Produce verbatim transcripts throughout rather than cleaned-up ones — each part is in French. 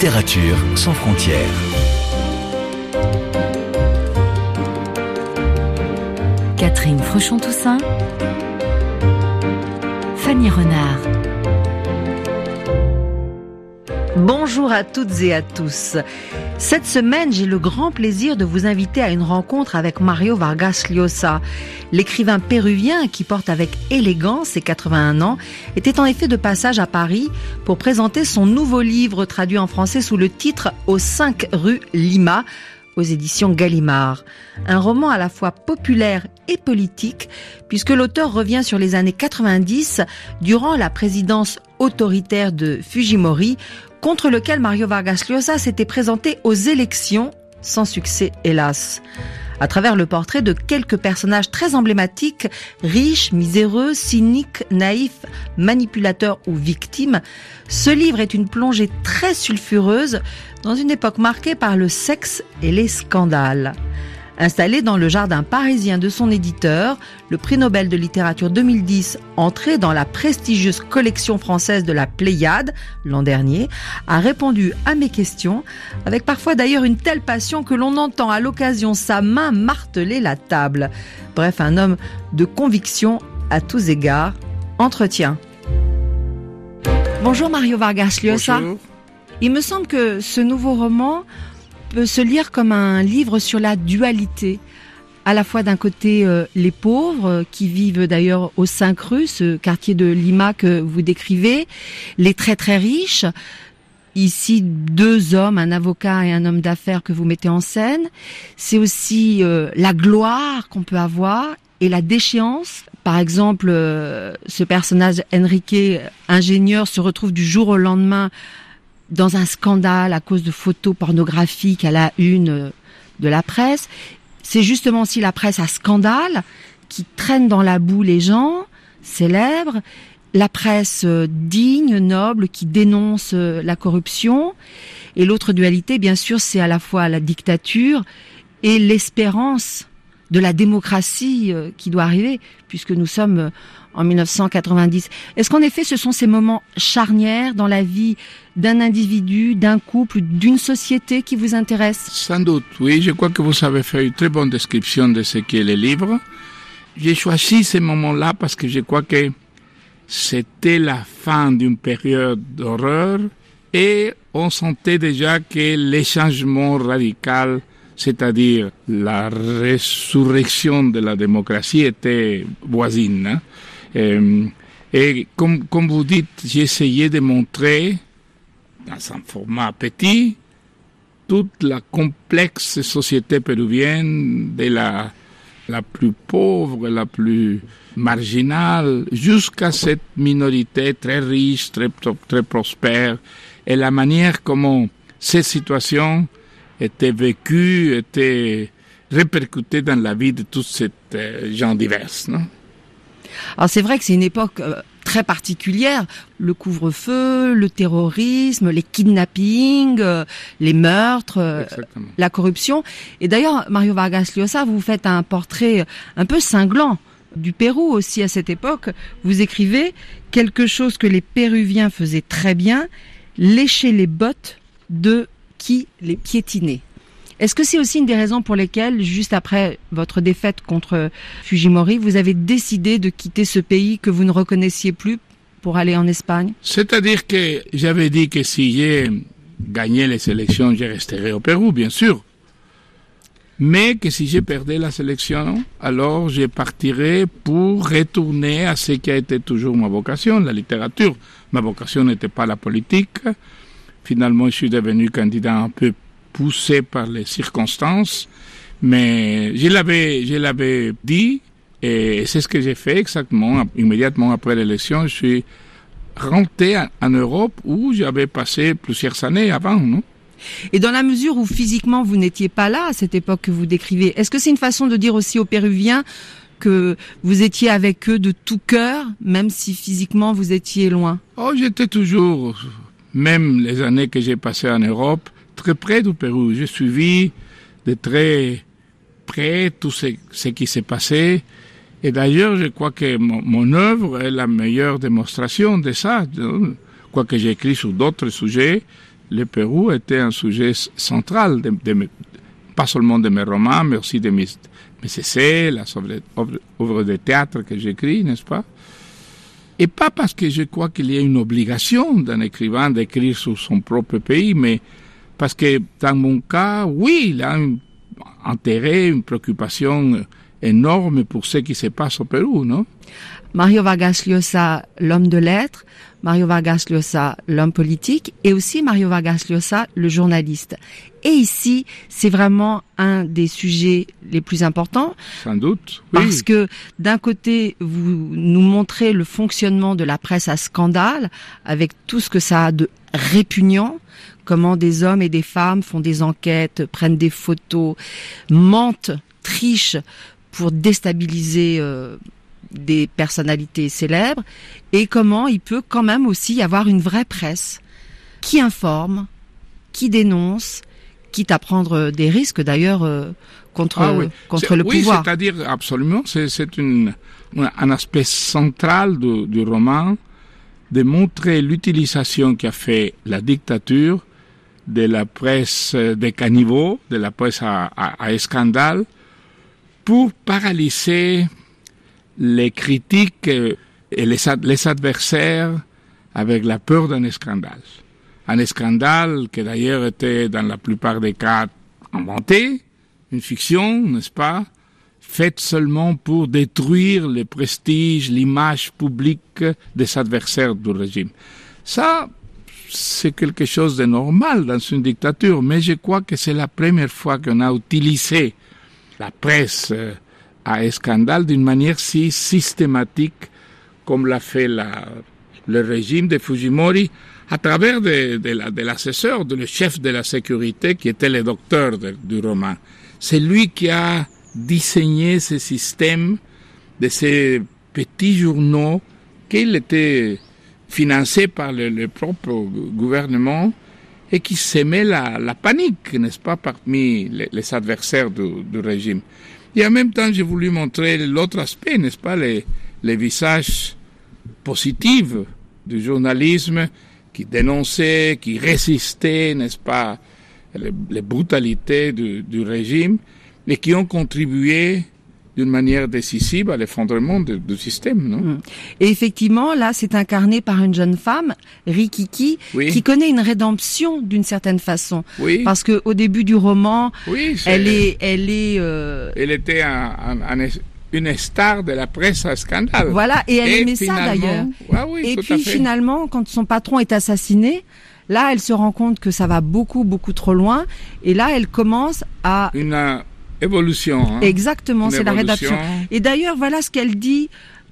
Littérature sans frontières. Catherine Fruchon-Toussaint, Fanny Renard. Bonjour à toutes et à tous. Cette semaine, j'ai le grand plaisir de vous inviter à une rencontre avec Mario Vargas Llosa. L'écrivain péruvien, qui porte avec élégance ses quatre-vingt-un ans, était en effet de passage à Paris pour présenter son nouveau livre traduit en français sous le titre « Aux cinq rue Lima », aux éditions Gallimard. Un roman à la fois populaire et politique, puisque l'auteur revient sur les années quatre-vingt-dix, durant la présidence autoritaire de Fujimori, contre lequel Mario Vargas Llosa s'était présenté aux élections, sans succès hélas. À travers le portrait de quelques personnages très emblématiques, riches, miséreux, cyniques, naïfs, manipulateurs ou victimes, ce livre est une plongée très sulfureuse dans une époque marquée par le sexe et les scandales. Installé dans le jardin parisien de son éditeur, le prix Nobel de littérature deux mille dix, entré dans la prestigieuse collection française de la Pléiade l'an dernier, a répondu à mes questions, avec parfois d'ailleurs une telle passion que l'on entend à l'occasion sa main marteler la table. Bref, un homme de conviction à tous égards. Entretien. Bonjour Mario Vargas Llosa. Bonjour. Il me semble que ce nouveau roman peut se lire comme un livre sur la dualité. À la fois d'un côté euh, les pauvres, euh, qui vivent d'ailleurs aux cinq rues, ce quartier de Lima que vous décrivez, les très très riches, ici deux hommes, un avocat et un homme d'affaires que vous mettez en scène. C'est aussi euh, la gloire qu'on peut avoir et la déchéance. Par exemple, euh, ce personnage Enrique, ingénieur, se retrouve du jour au lendemain dans un scandale à cause de photos pornographiques à la une de la presse. C'est justement aussi la presse à scandale qui traîne dans la boue les gens célèbres, la presse digne, noble, qui dénonce la corruption. Et l'autre dualité, bien sûr, c'est à la fois la dictature et l'espérance de la démocratie qui doit arriver, puisque nous sommes en mille neuf cent quatre-vingt-dix. Est-ce qu'en effet, ce sont ces moments charnières dans la vie d'un individu, d'un couple, d'une société qui vous intéressent? Sans doute, oui. Je crois que vous avez fait une très bonne description de ce qu'est le livre. J'ai choisi ces moments-là parce que je crois que c'était la fin d'une période d'horreur et on sentait déjà que les changements radicaux, c'est-à-dire la résurrection de la démocratie, était voisine. Hein? Euh, et comme, comme vous dites, j'ai essayé de montrer, dans un format petit, toute la complexe société péruvienne, de la, la plus pauvre, la plus marginale, jusqu'à cette minorité très riche, très, très prospère, et la manière comment cette situation était vécue, était répercutée dans la vie de tous ces euh, gens divers, non? Alors c'est vrai que c'est une époque euh, très particulière. Le couvre-feu, le terrorisme, les kidnappings, euh, les meurtres, euh, la corruption. Et d'ailleurs, Mario Vargas Llosa, vous faites un portrait un peu cinglant du Pérou aussi à cette époque. Vous écrivez quelque chose que les Péruviens faisaient très bien, lécher les bottes de qui les piétinait. Est-ce que c'est aussi une des raisons pour lesquelles, juste après votre défaite contre Fujimori, vous avez décidé de quitter ce pays que vous ne reconnaissiez plus pour aller en Espagne? C'est-à-dire que j'avais dit que si j'ai gagné les élections, je resterai au Pérou, bien sûr. Mais que si j'ai perdu la sélection, alors je partirai pour retourner à ce qui a été toujours ma vocation, la littérature. Ma vocation n'était pas la politique. Finalement, je suis devenu candidat un peu poussé par les circonstances, mais je l'avais, je l'avais dit, et c'est ce que j'ai fait exactement. Immédiatement après l'élection, je suis rentré en Europe où j'avais passé plusieurs années avant, non? Et dans la mesure où physiquement vous n'étiez pas là à cette époque que vous décrivez, est-ce que c'est une façon de dire aussi aux Péruviens que vous étiez avec eux de tout cœur, même si physiquement vous étiez loin? Oh, j'étais toujours, même les années que j'ai passées en Europe, très près du Pérou. J'ai suivi de très près tout ce, ce qui s'est passé. Et d'ailleurs, je crois que mon, mon œuvre est la meilleure démonstration de ça. Quoique j'ai écrit sur d'autres sujets, le Pérou était un sujet central, de, de, pas seulement de mes romans, mais aussi de mes, mes essais, les œuvres, œuvres de théâtre que j'écris, n'est-ce pas? Et pas parce que je crois qu'il y a une obligation d'un écrivain d'écrire sur son propre pays, mais parce que dans mon cas, oui, il a un intérêt, une préoccupation énorme pour ce qui se passe au Pérou, non? Mario Vargas Llosa, l'homme de lettres, Mario Vargas Llosa, l'homme politique, et aussi Mario Vargas Llosa, le journaliste. Et ici, c'est vraiment un des sujets les plus importants. Sans doute, oui. Parce que d'un côté, vous nous montrez le fonctionnement de la presse à scandale, avec tout ce que ça a de répugnant, comment des hommes et des femmes font des enquêtes, prennent des photos, mentent, trichent pour déstabiliser euh, des personnalités célèbres, et comment il peut quand même aussi y avoir une vraie presse qui informe, qui dénonce, quitte à prendre des risques d'ailleurs euh, contre, ah oui. contre le oui, pouvoir. Oui, c'est-à-dire absolument, c'est, c'est une, un aspect central du, du roman, de montrer l'utilisation qu'a fait la dictature de la presse des caniveaux, de la presse à, à, à scandale, pour paralyser les critiques et les, les adversaires avec la peur d'un scandale. Un scandale qui d'ailleurs était dans la plupart des cas inventé, une fiction, n'est-ce pas, faite seulement pour détruire le prestige, l'image publique des adversaires du régime. Ça, c'est quelque chose de normal dans une dictature, mais je crois que c'est la première fois qu'on a utilisé la presse à scandale d'une manière si systématique comme l'a fait la, le régime de Fujimori à travers de, de, la, de l'assesseur, de le chef de la sécurité qui était le docteur de, du roman. C'est lui qui a disséminé ce système de ces petits journaux qu'il était financé par le, le propre gouvernement et qui sémait la, la panique, n'est-ce pas, parmi les, les adversaires du, du régime. Et en même temps, j'ai voulu montrer l'autre aspect, n'est-ce pas, les, les visages positifs du journalisme qui dénonçait, qui résistait, n'est-ce pas, les, les brutalités du, du régime et qui ont contribué d'une manière décisive à l'effondrement de, du système, non? Et effectivement, là, c'est incarné par une jeune femme, Rikiki, oui. qui connaît une rédemption d'une certaine façon. Oui. Parce que au début du roman, oui, elle est, elle est, euh... elle était un, un, un, une star de la presse à scandale. Voilà, et elle et aimait ça d'ailleurs. Ah oui, et tout puis à fait. Finalement, quand son patron est assassiné, là, elle se rend compte que ça va beaucoup, beaucoup trop loin, et là, elle commence à une euh, évolution. Hein. Exactement, une c'est évolution. La rédaction. Et d'ailleurs, voilà ce qu'elle dit.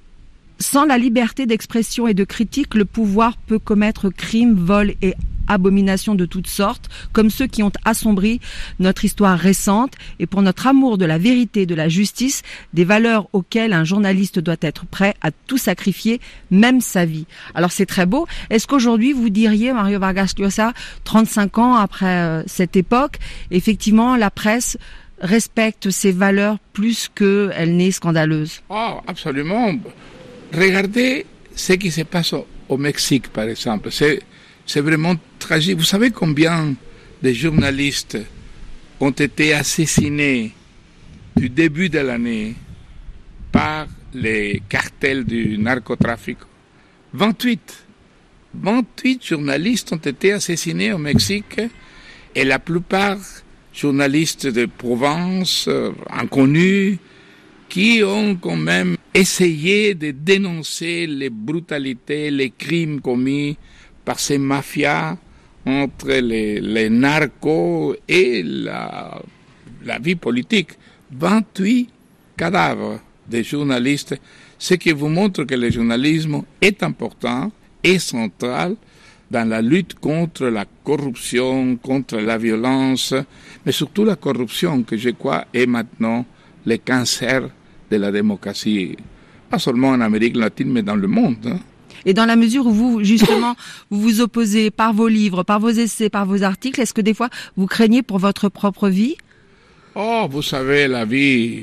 Sans la liberté d'expression et de critique, le pouvoir peut commettre crimes, vols et abominations de toutes sortes, comme ceux qui ont assombri notre histoire récente, et pour notre amour de la vérité et de la justice, des valeurs auxquelles un journaliste doit être prêt à tout sacrifier, même sa vie. Alors c'est très beau. Est-ce qu'aujourd'hui vous diriez, Mario Vargas Llosa, trente-cinq ans après euh, cette époque, effectivement la presse respecte ses valeurs plus qu'elle n'est scandaleuse? Oh, absolument. Regardez ce qui se passe au, au Mexique, par exemple. C'est, c'est vraiment tragique. Vous savez combien de journalistes ont été assassinés du début de l'année par les cartels du narcotrafic? vingt-huit. vingt-huit journalistes ont été assassinés au Mexique et la plupart journalistes de Provence, euh, inconnus, qui ont quand même essayé de dénoncer les brutalités, les crimes commis par ces mafias entre les, les narcos et la, la vie politique. vingt-huit cadavres de journalistes, ce qui vous montre que le journalisme est important et central dans la lutte contre la corruption, contre la violence, mais surtout la corruption, que je crois est maintenant le cancer de la démocratie, pas seulement en Amérique latine, mais dans le monde. Hein. Et dans la mesure où vous, justement, vous vous opposez par vos livres, par vos essais, par vos articles, est-ce que des fois vous craignez pour votre propre vie? Oh, vous savez, la vie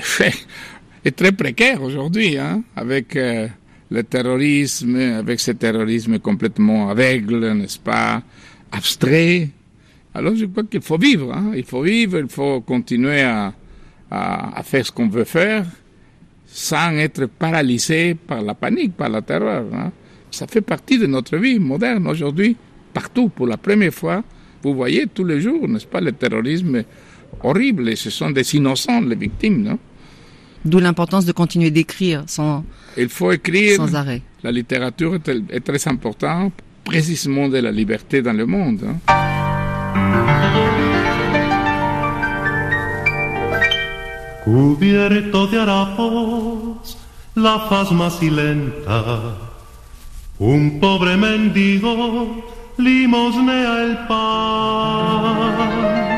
est très précaire aujourd'hui, hein, avec euh, le terrorisme, avec ce terrorisme complètement aveugle, n'est-ce pas, abstrait. Alors je crois qu'il faut vivre, hein. Il faut vivre, il faut continuer à, à, à faire ce qu'on veut faire sans être paralysé par la panique, par la terreur, hein. Ça fait partie de notre vie moderne aujourd'hui, partout, pour la première fois. Vous voyez tous les jours, n'est-ce pas, le terrorisme horrible, et ce sont des innocents, les victimes, non? D'où l'importance de continuer d'écrire sans, Il faut écrire sans arrêt. La littérature est, est très importante, précisément de la liberté dans le monde, hein. Cubierto de harapos, la faz macilenta, un pobre mendigo limosnea el pan,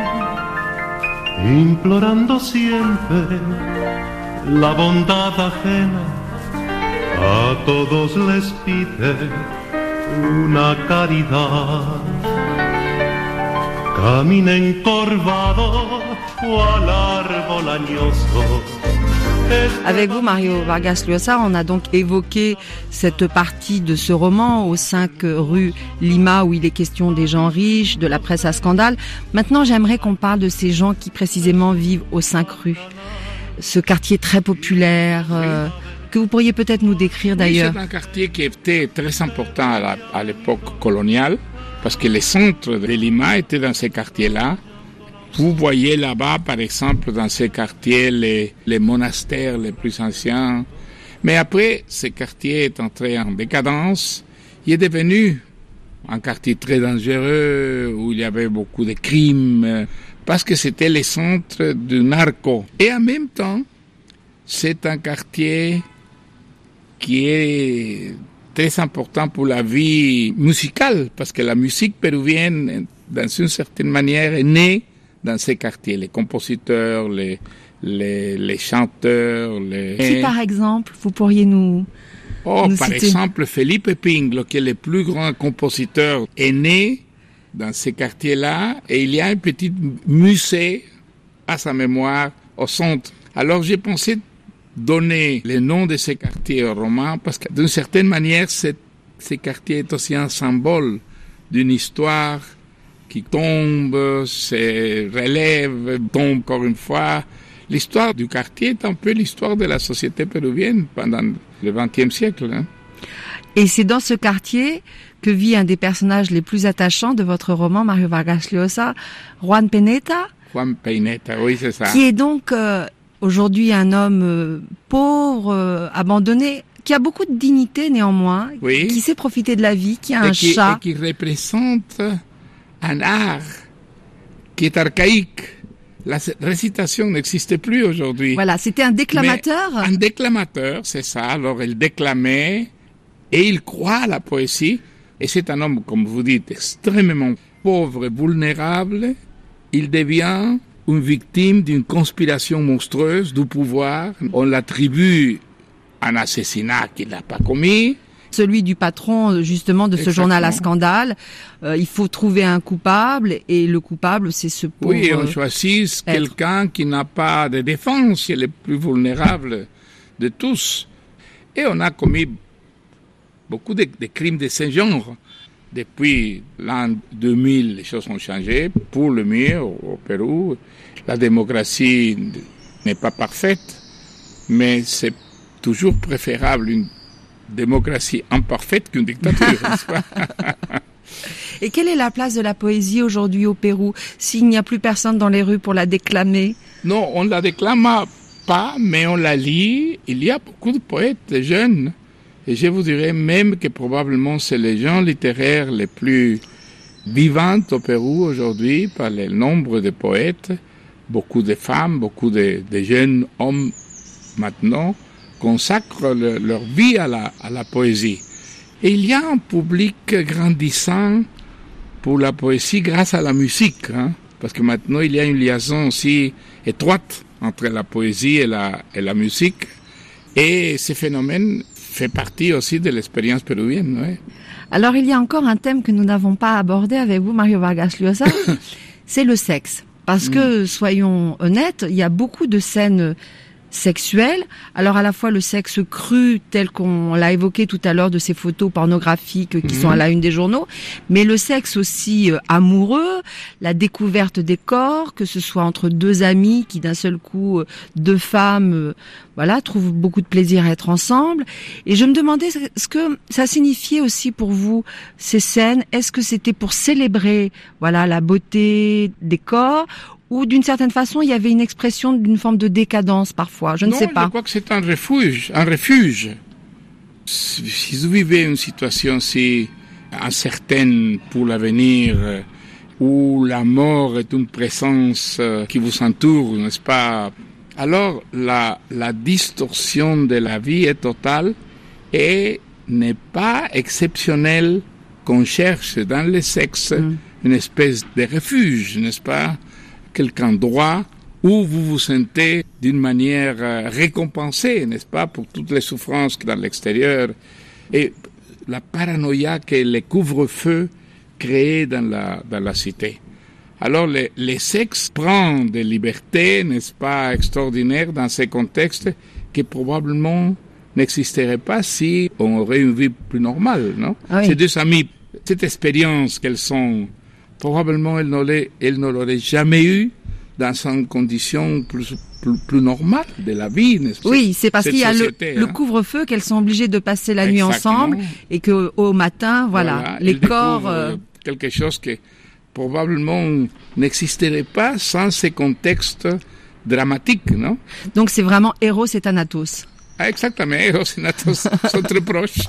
implorando siempre la bondad ajena, a todos les pide una caridad. Camina encorvado o al árbol añoso. Avec vous, Mario Vargas Llosa, on a donc évoqué cette partie de ce roman aux cinq rue Lima où il est question des gens riches, de la presse à scandale. Maintenant, j'aimerais qu'on parle de ces gens qui précisément vivent aux cinq rues. Ce quartier très populaire, euh, que vous pourriez peut-être nous décrire d'ailleurs. Oui, c'est un quartier qui était très important à, la, à l'époque coloniale, parce que les centres de Lima étaient dans ces quartiers-là. Vous voyez là-bas, par exemple, dans ces quartiers, les, les monastères les plus anciens. Mais après, ce quartier est entré en décadence. Il est devenu un quartier très dangereux, où il y avait beaucoup de crimes, parce que c'était le centre du narco. Et en même temps, c'est un quartier qui est très important pour la vie musicale, parce que la musique péruvienne, dans une certaine manière, est née dans ces quartiers. Les compositeurs, les, les, les chanteurs, les... Si par exemple, vous pourriez nous... Oh, nous par citer. exemple, Felipe Pinglo, qui est le plus grand compositeur, est né dans ces quartiers-là, et il y a un petit musée à sa mémoire au centre. Alors j'ai pensé donner le nom de ces quartiers au roman, parce que d'une certaine manière, ce quartier est aussi un symbole d'une histoire qui tombe, se relève, tombe encore une fois. L'histoire du quartier est un peu l'histoire de la société péruvienne pendant le vingtième siècle, hein. Et c'est dans ce quartier que vit un des personnages les plus attachants de votre roman, Mario Vargas Llosa, Juan Peineta. Juan Peineta, oui, c'est ça. Qui est donc euh, aujourd'hui un homme euh, pauvre, euh, abandonné, qui a beaucoup de dignité néanmoins, oui. Qui sait profiter de la vie, qui a et un qui, chat. Et qui représente un art qui est archaïque. La récitation n'existe plus aujourd'hui. Voilà, c'était un déclamateur. Mais un déclamateur, c'est ça. Alors il déclamait et il croit à la poésie. Et c'est un homme, comme vous dites, extrêmement pauvre et vulnérable. Il devient une victime d'une conspiration monstrueuse du pouvoir. On l'attribue à un assassinat qu'il n'a pas commis. Celui du patron, justement, de ce Exactement. journal à scandale. Euh, il faut trouver un coupable, et le coupable, c'est ce pauvre... Oui, on choisit quelqu'un qui n'a pas de défense, qui est le plus vulnérable de tous. Et on a commis beaucoup de, de crimes de ce genre. Depuis l'an deux mille, les choses ont changé pour le mieux au, au Pérou. La démocratie n'est pas parfaite, mais c'est toujours préférable une démocratie imparfaite qu'une dictature, n'est-ce pas? Et quelle est la place de la poésie aujourd'hui au Pérou, s'il n'y a plus personne dans les rues pour la déclamer? Non, on ne la déclame pas, mais on la lit. Il y a beaucoup de poètes jeunes. Et je vous dirais même que probablement c'est les gens littéraires les plus vivants au Pérou aujourd'hui par le nombre de poètes. Beaucoup de femmes, beaucoup de, de jeunes hommes maintenant consacrent le, leur vie à la, à la poésie. Et il y a un public grandissant pour la poésie grâce à la musique, hein, parce que maintenant il y a une liaison aussi étroite entre la poésie et la, et la musique. Et ce phénomène fait partie aussi de l'expérience péruvienne. Ouais. Alors il y a encore un thème que nous n'avons pas abordé avec vous, Mario Vargas Llosa, c'est le sexe. Parce que, soyons honnêtes, il y a beaucoup de scènes sexuel. Alors à la fois le sexe cru tel qu'on l'a évoqué tout à l'heure de ces photos pornographiques qui mmh. sont à la une des journaux, mais le sexe aussi euh, amoureux, la découverte des corps, que ce soit entre deux amis qui d'un seul coup, euh, deux femmes, euh, voilà, trouvent beaucoup de plaisir à être ensemble. Et je me demandais ce que ça signifiait aussi pour vous, ces scènes. Est-ce que c'était pour célébrer, voilà, la beauté des corps, ou d'une certaine façon, il y avait une expression d'une forme de décadence parfois, je ne non, sais pas. Je crois que c'est un refuge, un refuge. Si vous vivez une situation si incertaine pour l'avenir, où la mort est une présence qui vous entoure, n'est-ce pas? Alors la, la distorsion de la vie est totale et n'est pas exceptionnelle qu'on cherche dans le sexe mm. une espèce de refuge, n'est-ce pas? Quelque endroit où vous vous sentez d'une manière euh, récompensée, n'est-ce pas, pour toutes les souffrances dans l'extérieur et la paranoïa que les couvre-feux créent dans la, dans la cité. Alors, les, les sexes prennent des libertés, n'est-ce pas, extraordinaires dans ces contextes qui probablement n'existeraient pas si on aurait une vie plus normale, non? Ah oui. Ces deux amies, cette expérience qu'elles sont, probablement elles n'auraient, elles ne l'auraient jamais eu dans une condition plus, plus, plus normale de la vie, n'est-ce pas? Oui, c'est parce qu'il y a le, hein? le couvre-feu qu'elles sont obligées de passer la nuit ensemble et que au matin, voilà, voilà les corps... Euh... quelque chose qui probablement n'existerait pas sans ces contextes dramatiques, non? Donc c'est vraiment Eros et Thanatos. Ah, exactement, Eros et Thanatos sont très proches.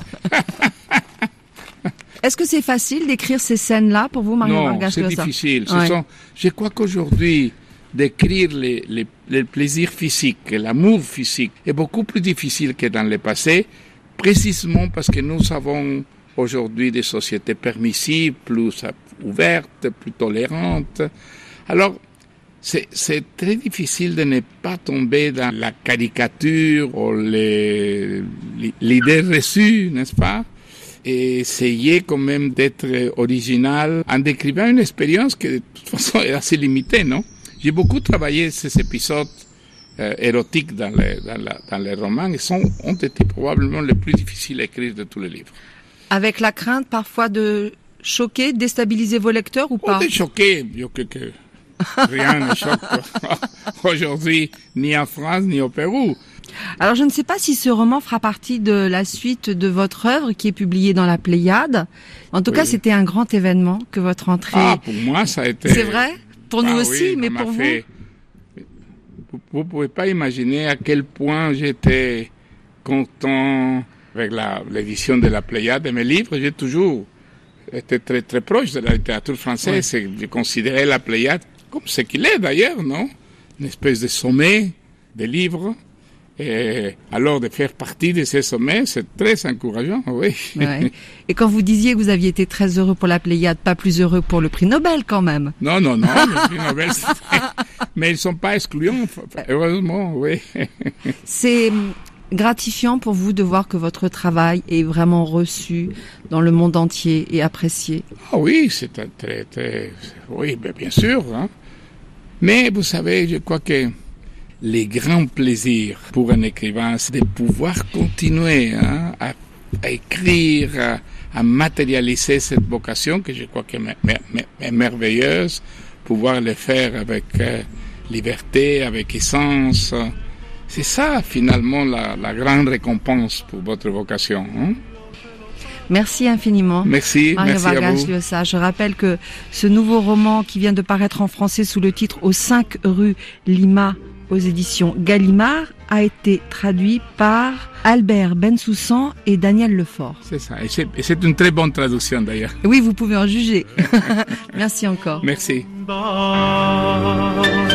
Est-ce que c'est facile d'écrire ces scènes-là pour vous, Mario Vargas Llosa? Non, c'est difficile. Ouais. Ce sont, je crois qu'aujourd'hui, d'écrire les, les, les plaisirs physiques, l'amour physique, est beaucoup plus difficile que dans le passé, précisément parce que nous avons aujourd'hui des sociétés permissives, plus ouvertes, plus tolérantes. Alors, c'est, c'est très difficile de ne pas tomber dans la caricature ou les, l'idée reçue, n'est-ce pas? Et essayer quand même d'être original en décrivant une expérience qui de toute façon est assez limitée, non? J'ai beaucoup travaillé ces épisodes euh, érotiques dans les, dans, la, dans les romans et sont, ont été probablement les plus difficiles à écrire de tous les livres. Avec la crainte parfois de choquer, déstabiliser vos lecteurs ou pas? Oh, de choquer, je crois que rien ne choque aujourd'hui, ni en France, ni au Pérou. Alors je ne sais pas si ce roman fera partie de la suite de votre œuvre qui est publiée dans la Pléiade. En tout oui. cas, c'était un grand événement que votre entrée... Ah, pour moi, ça a été... C'est vrai? Pour nous ah, aussi, oui, mais pour fait... vous Vous ne pouvez pas imaginer à quel point j'étais content avec la, l'édition de la Pléiade de mes livres. J'ai toujours été très, très proche de la littérature française. Oui. Je considérais la Pléiade comme ce qu'il est d'ailleurs, non? Une espèce de sommet des livres. Et alors, de faire partie de ces sommets, c'est très encourageant, oui. Ouais. Et quand vous disiez que vous aviez été très heureux pour la Pléiade, pas plus heureux pour le prix Nobel quand même? Non, non, non, le prix Nobel, mais ils ne sont pas excluants, heureusement, oui. C'est gratifiant pour vous de voir que votre travail est vraiment reçu dans le monde entier et apprécié? Ah oui, c'est très, très... Oui, bien sûr. Hein. Mais vous savez, je crois que les grands plaisirs pour un écrivain, c'est de pouvoir continuer hein, à, à écrire, à, à matérialiser cette vocation que je crois que est merveilleuse, pouvoir le faire avec euh, liberté, avec essence. C'est ça, finalement, la, la grande récompense pour votre vocation. Hein? Merci infiniment. Merci, Mario merci Vargas à vous. Llosa. Je rappelle que ce nouveau roman qui vient de paraître en français sous le titre « Aux cinq rue Lima » aux éditions Gallimard a été traduit par Albert Bensoussan et Daniel Lefort. C'est ça, et c'est, et c'est une très bonne traduction d'ailleurs. Oui, vous pouvez en juger. Merci encore. Merci.